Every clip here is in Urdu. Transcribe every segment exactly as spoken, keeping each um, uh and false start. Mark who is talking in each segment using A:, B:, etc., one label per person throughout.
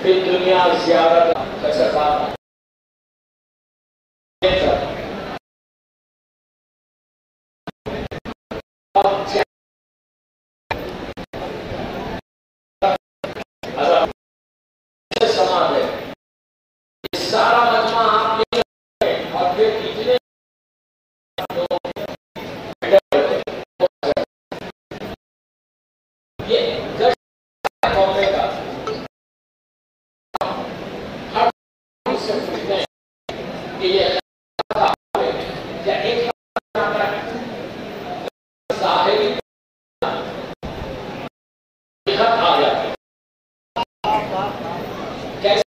A: پھر دنیا زیارت خسفات سماعت ہے، سارا مجمع آپ یہ اور پھر کتنے یہ گشت موقع کا ہر سے پوچھتے ہیں کہ یہ کیا ایک ظاہری خط آ گیا کیسے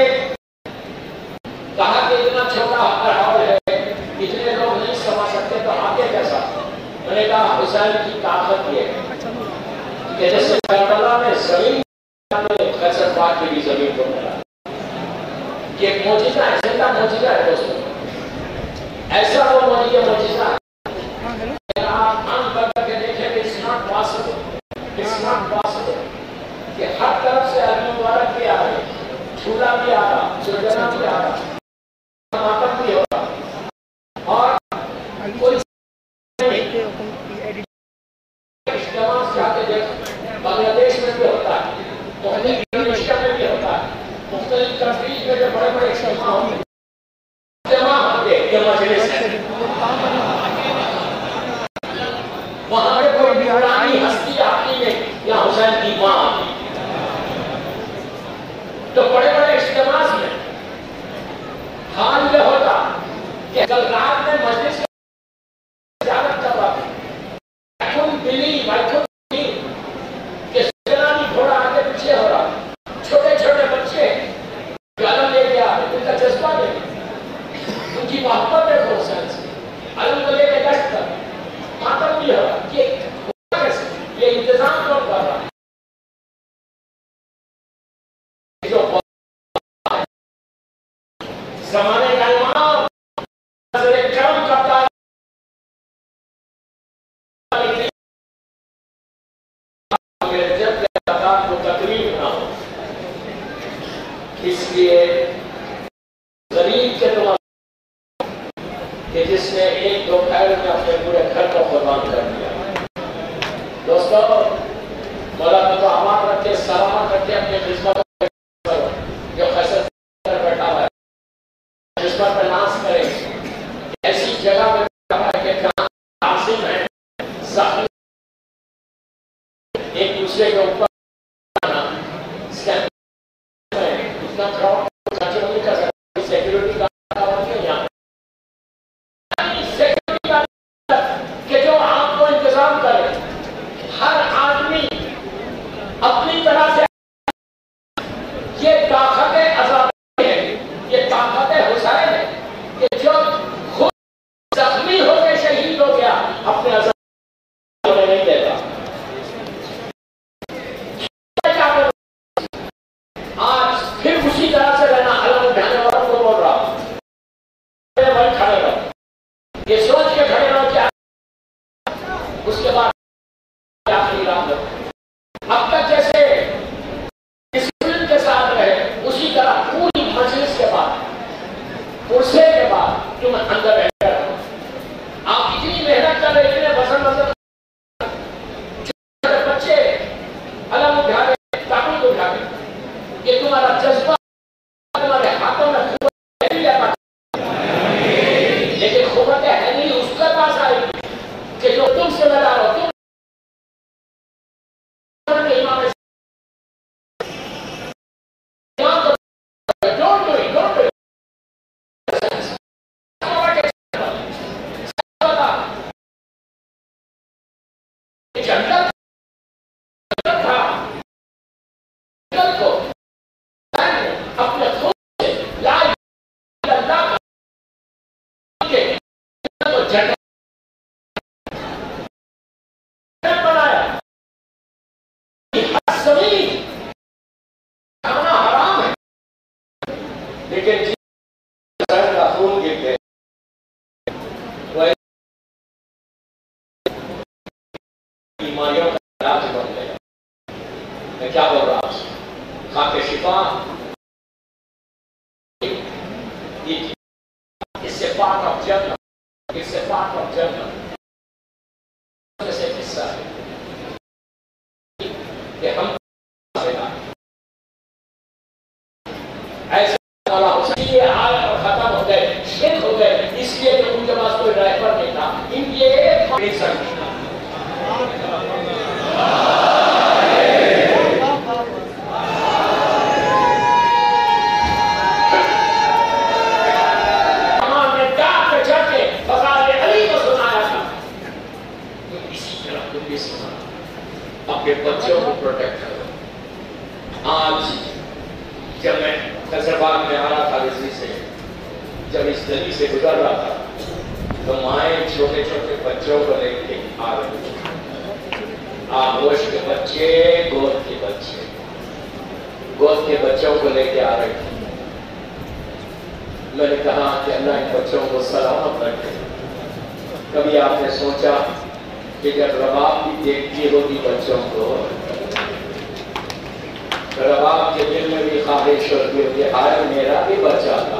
A: کہا کہ اتنا چھوٹا ہال ہے اتنے لوگ نہیں سمجھ سکتے تو آگے کیسا؟ میں نے کہا حسین کی طاقت یہ ہے کہ جیسے کربلا میں زمین خیسر پاک کی بھی زمین کو ملا، یہ معجزہ ہے، زندہ معجزہ ہے دوستوں، ایسا وہ معجزہ معجزہ ہے کہ آپ آن کر کے دیکھیں کہ it's not possible it's not possible کہ ہر طرف سے علی مبارک بھی آ رہے، چھولا بھی آ رہا، سلجنا بھی آ رہا، ماتم بھی ہو رہا، اور کوئی اجتماع سے آتے دیکھ بنگلہ دیش میں بھی ہوتا ہے، مختلف انڈونیشیا میں بھی ہوتا ہے، مختلف کنٹریز میں جو بڑے بڑے اجتماع ہوتے ہیں، اجتماع ہوتے ہیں یہ مجلس ہے، وہاں پہ کوئی پرانی ہستی آتی ہے یا حسین کی ماں آتی ہے، تو بڑے بڑے اجتماع میں حال یہ ہوتا کہ کل رات میں مجلس کا زیارت کر رہا تھا، I couldn't believe, I couldn't believe کہ سجنانی گھوڑا آگے پیچھے ہو رہا، چھوٹے چھوٹے بچے علم لے کے آتے، ان کا جذبہ لے کے، ان کی محبت دیکھو حسین سے، علم کو لے کے گشت کر ماتم بھی ہو رہا، یہ کیسے یہ انتظام کون کر رہا جو زمانے کا امام نظر کرم کرتا ہے جب زکات کو تکلیف نہ ہو، اس لیے غریب کے تمام کہ جس نے ایک دو پیر میں اپنے پورے گھر کو قربان کر دیا۔ دوستو مولا کو تو آباد رکھے، سلامت رکھے، اپنے خدمت جو خیسر پر بیٹھا ہوا ہے خدمت پر ناز کرے، ایسی جگہ میں بیٹھا ہے کہ جہاں عاصم ہے زخمی ایک دوسرے کے اوپر اتنا کراؤڈ کنٹرول نہیں کر سکتا، سیکیورٹی کا نہیں ہے یہاں کہ جو آپ کو انتظام کرے، ہر آدمی اپنی طرح سے، یہ طاقت عذاب ہے، یہ طاقت حسین ہے کہ جو خود زخمی ہو کے شہید ہو گیا اپنے عذاب میں نہیں دیتا۔ آج پھر اسی طرح سے رہنا، علم اٹھانے والوں کو بول رہا ہوں وہیں کھڑے رہو، یہ سوچ کے کھڑے رہو کیا اس کے بعد آخری رات ہو، اب تک جیسے ڈسپلن کے ساتھ رہے اسی طرح پوری مجلس کے بعد عرصے کے بعد تم اندر بیٹھے رہو، آپ اتنی محنت کر رہے، اتنے وزن وزن چھوٹے بچے علم اٹھا رہے، تابوت اٹھا رہے، یہ تمہارا جذبہ تمہارے ہاتھوں میں قوت ہے نہیں جاتا، لیکن قوت ہے نہیں اس کے پاس آئی کہ جو تم سے لڑا رہو، تم امام don't do it, don't do it. جنت تھا، جنت کو اپنے خود سے لا الہ الا اللہ کے جنت کو جنت بنایا، ہر زمین کھانا حرام ہے، لیکن جس حسین کا خون گرتے وہ بیماریوں کا علاج بن گیا۔ میں کیا بول رہا ہوں، خاک شفا قصرباغ میں آ رہا تھا رضوی سے، جب اس گلی سے گزر رہا تھا تو مائیں چھوٹے چھوٹے بچوں کو لے کے آ رہی تھی، آغوش کے بچے، گود کے بچے، گود کے بچوں کو لے کے آ رہی تھی۔ میں نے کہا کہ اللہ ان بچوں کو سلامت رکھے۔ کبھی آپ نے سوچا کہ جب رباب بھی دیکھتی ہوگی بچوں کو، رباب کے دل میں بھی خواہش ہوتی ہوگی آئے میرا بھی بچہ تھا،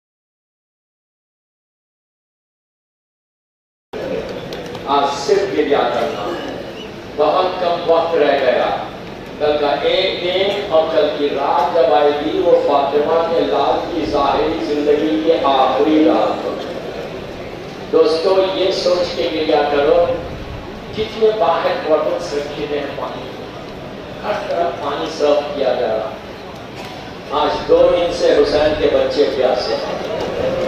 A: آج صرف یہ یاد کرنا بہت کم وقت رہ گیا، کل کا ایک دن اور کل کی رات جب آئے گی وہ فاطمہ کے لال کی ظاہری زندگی کے آخری رات۔ دوستو یہ سوچ کے گریا کرو کتنے باہر وقت رکھے ہیں پانی، ہر طرف پانی سرو کیا جا رہا۔ آج دو دن سے حسین کے بچے پیاسے ہیں،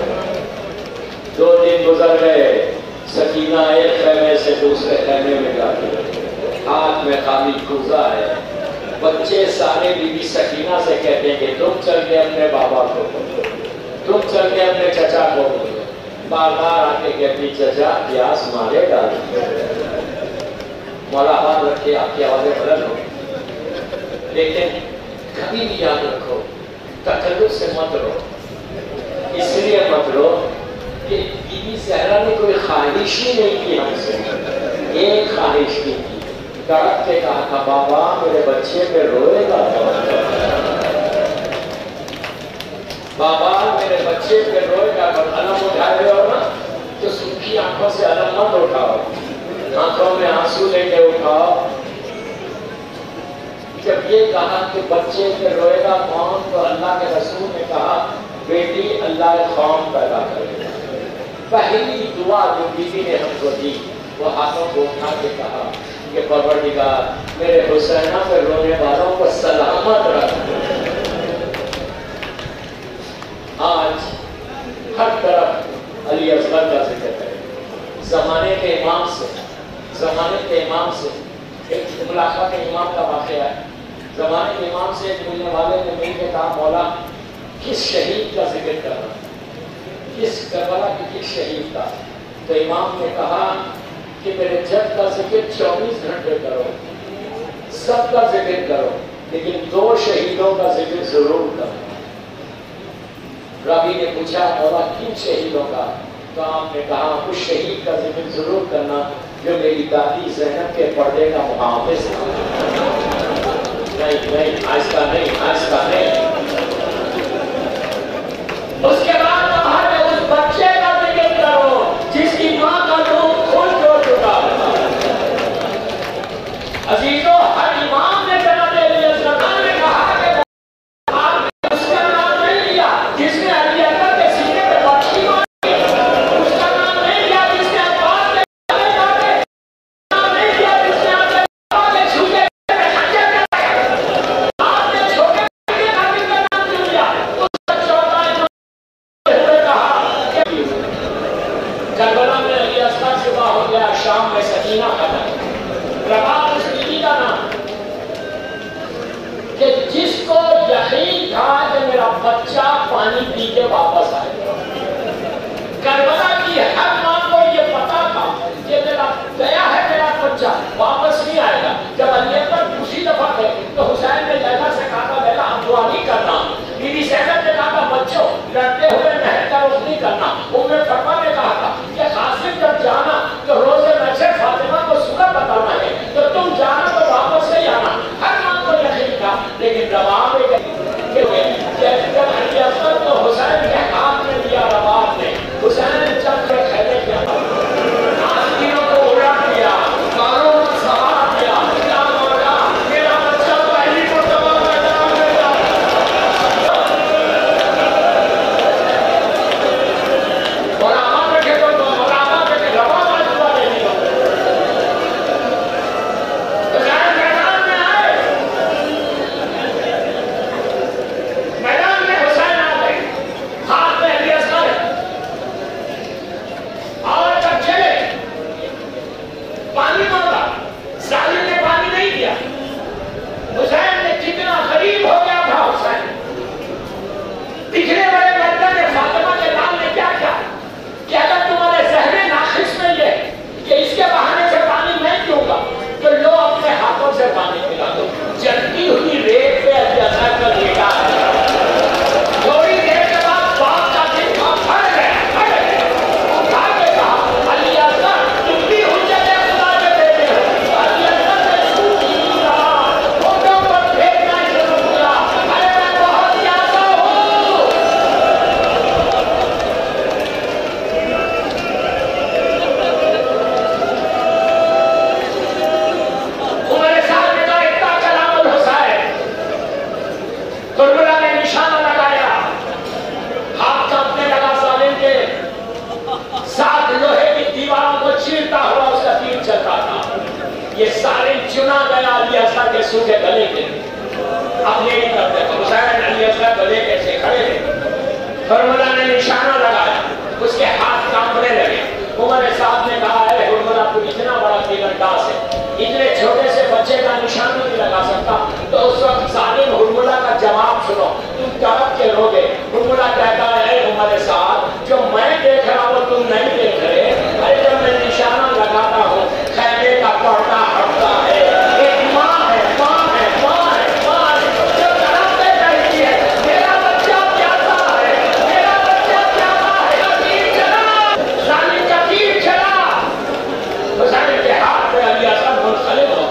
A: دو دن گزر گئے، سکینہ ایک خیمے سے دوسرے خیمے میں جاتی، ہاتھ میں خالی کوزہ ہے، بچے سارے بی بی سکینہ سے کہتے ہیں کہ تم چل کے اپنے بابا کو بولو، تم چل کے اپنے چچا کو بولو، بار بار آ کے کہتی چچا پیاس مارے گا، مولا ہاتھ رکھے آپ کی آوازیں بدل ہو۔ لیکن کبھی بھی یاد رکھو تکلف سے مت رو، اس لیے مت رو کہ بی بی زہرا نے کوئی خواہش ہی نہیں کی ہم سے، ایک خواہش کی تھی، تڑپ کے کہا تھا بابا میرے بچے پہ روئے گا، بابا میرے بچے پہ روئے گا، پر علم اٹھائے ہو نا تو سنکھی آنکھوں سے علم مت اٹھاؤ، آنکھوں میں آنسو لے کے اٹھاؤ۔ جب یہ کہا کہ بچے پہ روئے گا کون، تو اللہ کے رسول نے کہا بیٹی اللہ قوم پیدا کرے گا۔ پہلی دعا جو بیوی نے ہم کو دی وہ ہاتھوں کو اٹھا کے کہا کہ پروردگار میرے حسینہ پہ رونے والوں کو سلامت رکھ۔ آج ہر طرف علی اصغر کا ذکر ہے، زمانے کے امام سے زمانے کے امام سے ایک ملاقہ کے امام کا واقعہ ہے، زمانے کے امام سے ایک ملنے والے نے مل کے کہا مولا کس شہید کا ذکر کرنا، کس کربلا کی کس شہید کا، تو امام نے کہا کہ میرے جد کا ذکر چوبیس گھنٹے کرو، سب کا ذکر کرو، لیکن دو شہیدوں کا ذکر ضرور کرو۔ رابی نے پوچھا مولا کن شہیدوں کا، تو آپ نے کہا اس شہید کا ذکر ضرور کرنا جو میری دادی زینب کے پردے کا محافظ تھا۔ نہیں نہیں آہستہ نہیں آہستہ نہیں۔ اس کے بعد کہا کہ اس بچے کا ذکر کرو جس کی ماں کا دودھ خود چھوڑ چکا تھا۔ عزیزو ہر امام نے جناب علی اصغر نے کہا کہ آپ اس کا نام نہیں لیا جس نے علی اکبر کے سینے پہ بچی ماری، اس کا نام نہیں لیا جس نے عباس کے گلے کاٹے، نام نہیں لیا جس نے اپنے بابا کے چھوٹے چھوٹے خنجر کرے، آپ نے چھوٹے सूखे गले के अब ये नहीं करते तो हुसैन अली असगर गले कैसे खड़े थे। हुर्मिला ने निशाना लगाया, उसके हाथ कांपने लगे। उमर साहब ने कहा है हुर्मिला तू इतना बड़ा तीरंदाज है, इतने छोटे से बच्चे का निशाना नहीं लगा सकता। तो उस वक्त जालिम हुर्मिला का जवाब सुनो, तुम तड़प के रोगे। हुर्मिला कहता है उमर साहब जो मैं देख रहा हूँ तुम नहीं देख रहे, अरे जब मैं निशाना लगाता हूँ खैमे का पर्दा हटता है, एक माँ है माँ है माँ है माँ है जो तड़पते रहती है, मेरा बच्चा प्यासा है, मेरा बच्चा प्यासा है। तीर चला, जालिम का तीर चला, हुसैन के हाथ में अली असगर मुनसलिक हो।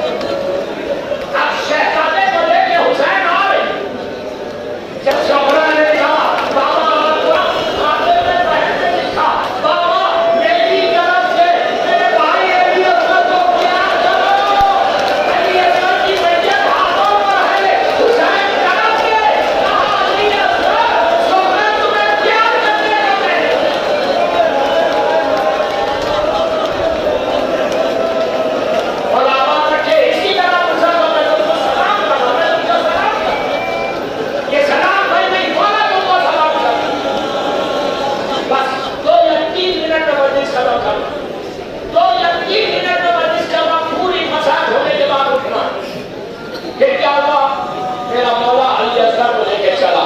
A: अब शहजादे को लेके हुसैन आ रहे, जब शोहरा ने कहा बाबा आते में बहन ने लिखा बाबा मेरी तरफ से मेरे भाई अली असगर को प्यार करो। अली असगर की मैयत हाथों पर है, हुसैन तरफ से कहा अली असगर शोहरा तुम्हें प्यार करने लगे। और आवाज रखे इसी तरह मुसलमान में तुमको सलाम करना, मैं तुमको सलाम करना, ये सलाम भाई नहीं बोला तुमको सलाम करना। बस दो या तीन मिनट में वर्जिश खत्म करना, दो या तीन मिनट में वर्जिश करना, पूरी मसाज होने के बाद उठना। फिर क्या हुआ, मेरा मौला अली असगर को लेके चला।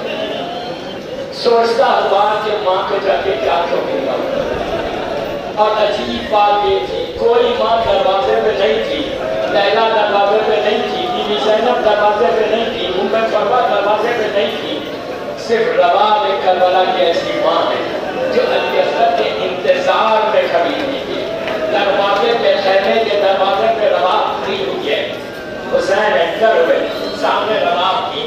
A: सोचता हुआ कि माँ के जाके क्या कहूँगा। और अजीब बात ये थी कोई माँ दरवाजे पे नहीं थी, लैला दरवाजे पे नहीं थी, बीबी ज़ैनब दरवाजे पे नहीं थी, उम्मे फरवा दरवाजे पे नहीं थी। सिर्फ रबाब करबला की ऐसी माँ है जो अली असगर के इंतजार में खड़ी हुई थी। दरवाजे पे खैमे के दरवाजे पे रबाब खड़ी हुई है। हुसैन एंटर हुए, सामने रबाब की